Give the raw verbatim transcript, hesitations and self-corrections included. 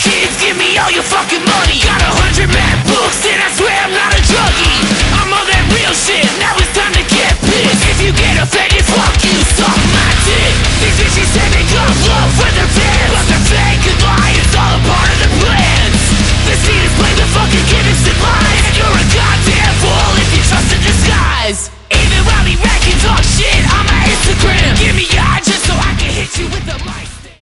kids, give me all your fucking money. Got a hundred bad books and I swear I'm not a druggie.